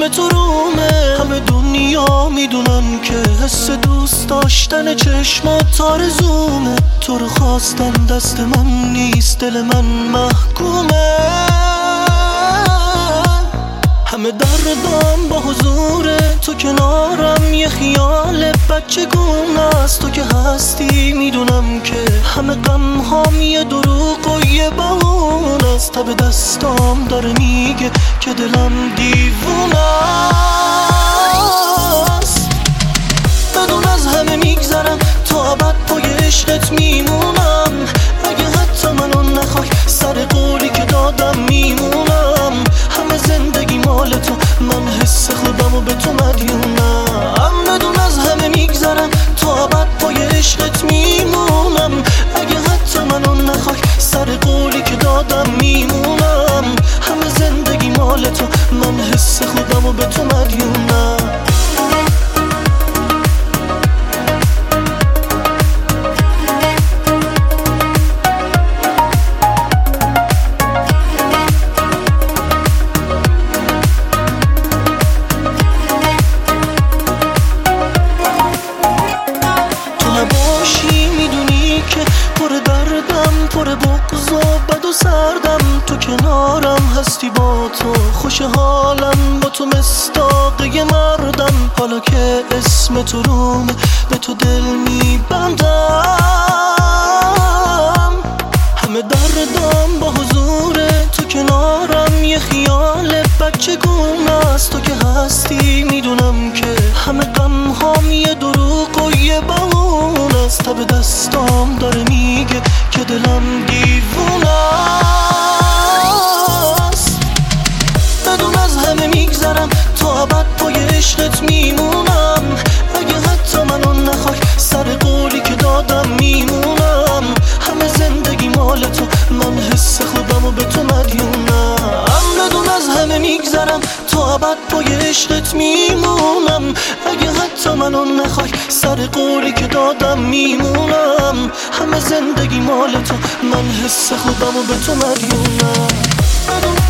چشم تو رومه. همه دنیا میدونن که حس دوست داشتن چشمات آرزومه. تو رو خواستن دست من نیست، دل من محکومه. همه دردم با حضور تو کنارم، یه خیال بچگونه است. تو که هستی میدونم که همه غم هام یه دروغ و یه بهونه است. تب دستام داره میگه که دلم دیوونه است. بدون از همه میگذرم، تا ابد پای عشقت میمونم. اگه حتی منو نخوای، سر قولی که دادم میمونم. همه زندگی مال تو، من حس خودمو به تو مدیونم. بدون از همه میگذرم، تا ابد پای عشقت میمونم. اگه حتی منو نخوای، سر قولی که دادم میمونم. همه زندگی مال تو، من حس خودمو به تو مدیونم. پر بغض و بد و سردم، تو کنارم هستی، با تو خوش حالم. با تو مصداقه مردم، حالا که اسم تو رومه به تو دل میبندم. همه دردم با حضور تو کنارم، یه خیال بچگونه است. تو که هستی میدونم که همه غم هام یه دروغ و یه بهونه است. تب دستام داره میگه که دلم دیوونه است. بدون از همه میگذرم، تا ابد پای عشقت میمونم. اگه حتی منو نخوای، سر قولی که دادم میمونم. همه زندگی مال تو، من حس خودمو به تو مدیونم. بدون از همه میگذرم، تا ابد پای عشقت میمونم. اگه حتی منو نخوای، سر قولی که دادم میمونم. همه زندگی مال تو، من حس خودمو به تو مدیونم.